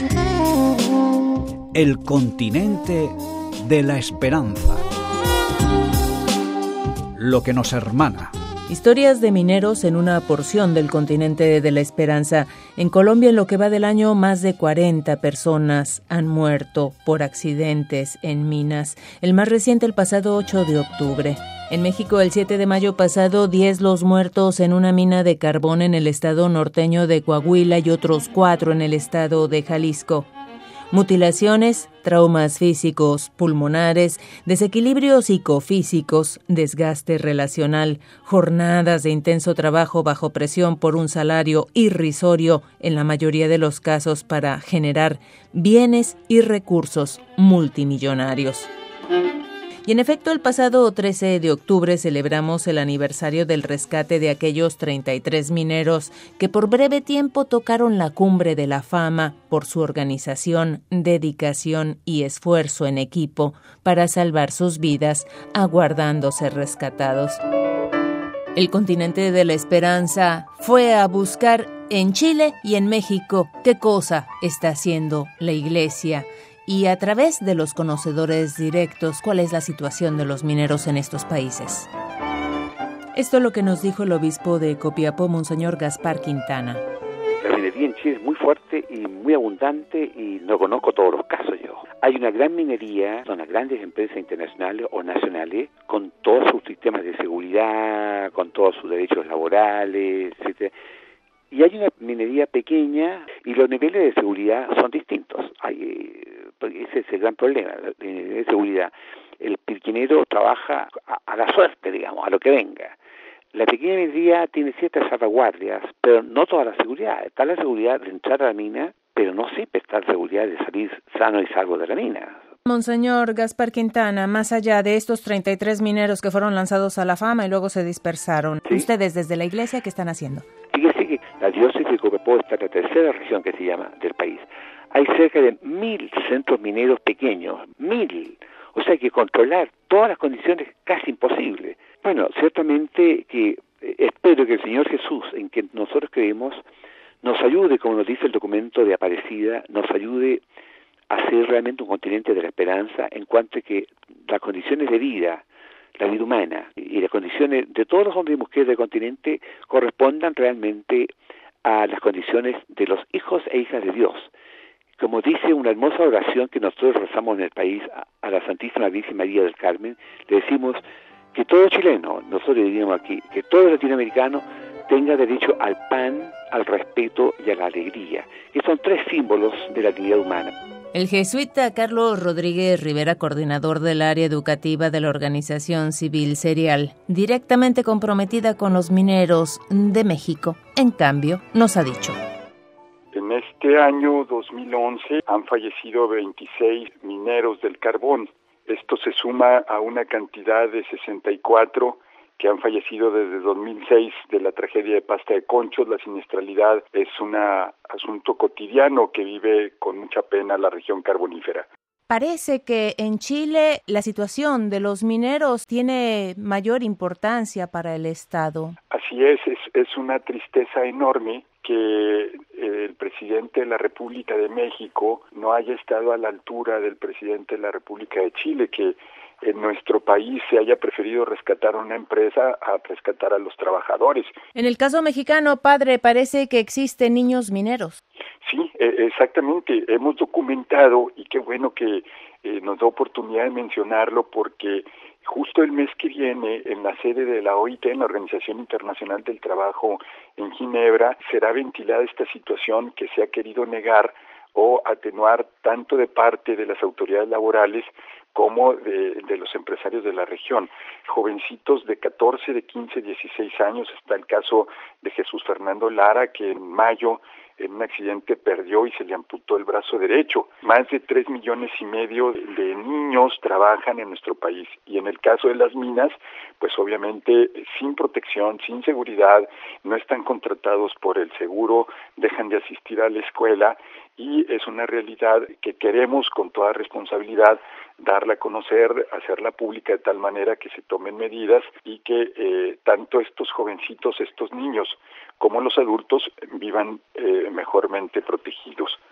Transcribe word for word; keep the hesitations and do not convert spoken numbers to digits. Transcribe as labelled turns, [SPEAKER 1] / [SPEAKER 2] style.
[SPEAKER 1] El continente de la esperanza. Lo que nos hermana.
[SPEAKER 2] Historias de mineros en una porción del continente de la esperanza. En Colombia, en lo que va del año, más de cuarenta personas han muerto por accidentes en minas. El más reciente, el pasado ocho de octubre. En México, el siete de mayo pasado, diez los muertos en una mina de carbón en el estado norteño de Coahuila y otros cuatro en el estado de Jalisco. Mutilaciones, traumas físicos, pulmonares, desequilibrios psicofísicos, desgaste relacional, jornadas de intenso trabajo bajo presión por un salario irrisorio, en la mayoría de los casos para generar bienes y recursos multimillonarios. Y en efecto, el pasado trece de octubre celebramos el aniversario del rescate de aquellos treinta y tres mineros que por breve tiempo tocaron la cumbre de la fama por su organización, dedicación y esfuerzo en equipo para salvar sus vidas, aguardando ser rescatados. El continente de la esperanza fue a buscar en Chile y en México qué cosa está haciendo la Iglesia, y a través de los conocedores directos, ¿cuál es la situación de los mineros en estos países? Esto es lo que nos dijo el obispo de Copiapó, Monseñor Gaspar Quintana.
[SPEAKER 3] La minería en Chile es muy fuerte y muy abundante y no conozco todos los casos yo. Hay una gran minería, son las grandes empresas internacionales o nacionales, con todos sus sistemas de seguridad, con todos sus derechos laborales, etcétera. Y hay una minería pequeña y los niveles de seguridad son distintos. Hay, ese es el gran problema, el nivel de seguridad. El pirquinero trabaja a, a la suerte, digamos, a lo que venga. La pequeña minería tiene ciertas salvaguardias, pero no toda la seguridad. Está la seguridad de entrar a la mina, pero no siempre está la seguridad de salir sano y salvo de la mina.
[SPEAKER 2] Monseñor Gaspar Quintana, más allá de estos treinta y tres mineros que fueron lanzados a la fama y luego se dispersaron, ¿sí? ¿Ustedes desde la Iglesia qué están haciendo?
[SPEAKER 3] Fíjese que la diócesis de Copiapó está en la tercera región que se llama del país. Hay cerca de mil centros mineros pequeños, mil. O sea que controlar todas las condiciones es casi imposible. Bueno, ciertamente que eh, espero que el Señor Jesús, en que nosotros creemos, nos ayude, como nos dice el documento de Aparecida, nos ayude a ser realmente un continente de la esperanza en cuanto a que las condiciones de vida, la vida humana y las condiciones de todos los hombres y mujeres del continente correspondan realmente a las condiciones de los hijos e hijas de Dios. Como dice una hermosa oración que nosotros rezamos en el país a, a la Santísima Virgen María del Carmen, le decimos que todo chileno, nosotros diríamos aquí, que todo latinoamericano tenga derecho al pan, al respeto y a la alegría, que son tres símbolos de la dignidad humana.
[SPEAKER 2] El jesuita Carlos Rodríguez Rivera, coordinador del área educativa de la organización civil Serial, directamente comprometida con los mineros de México, en cambio, nos ha dicho:
[SPEAKER 4] en este año dos mil once han fallecido veintiséis mineros del carbón. Esto se suma a una cantidad de sesenta y cuatro que han fallecido desde dos mil seis de la tragedia de Pasta de Conchos. La siniestralidad es un asunto cotidiano que vive con mucha pena la región carbonífera.
[SPEAKER 2] Parece que en Chile la situación de los mineros tiene mayor importancia para el Estado.
[SPEAKER 4] Así es, es, es una tristeza enorme que el presidente de la República de México no haya estado a la altura del presidente de la República de Chile, que en nuestro país se haya preferido rescatar a una empresa a rescatar a los trabajadores.
[SPEAKER 2] En el caso mexicano, padre, parece que existen niños mineros.
[SPEAKER 4] Sí, exactamente. Hemos documentado, y qué bueno que eh, nos da oportunidad de mencionarlo, porque justo el mes que viene, en la sede de la O I T, en la Organización Internacional del Trabajo en Ginebra, será ventilada esta situación que se ha querido negar o atenuar tanto de parte de las autoridades laborales como de, de los empresarios de la región. Jovencitos de catorce, de quince, dieciséis años, está el caso de Jesús Fernando Lara, que en mayo en un accidente perdió y se le amputó el brazo derecho. Más de tres millones y medio de niños trabajan en nuestro país, y en el caso de las minas, pues obviamente sin protección, sin seguridad, no están contratados por el seguro, dejan de asistir a la escuela, y es una realidad que queremos con toda responsabilidad darla a conocer, hacerla pública de tal manera que se tomen medidas y que eh, tanto estos jovencitos, estos niños, como los adultos vivan eh, mejormente protegidos.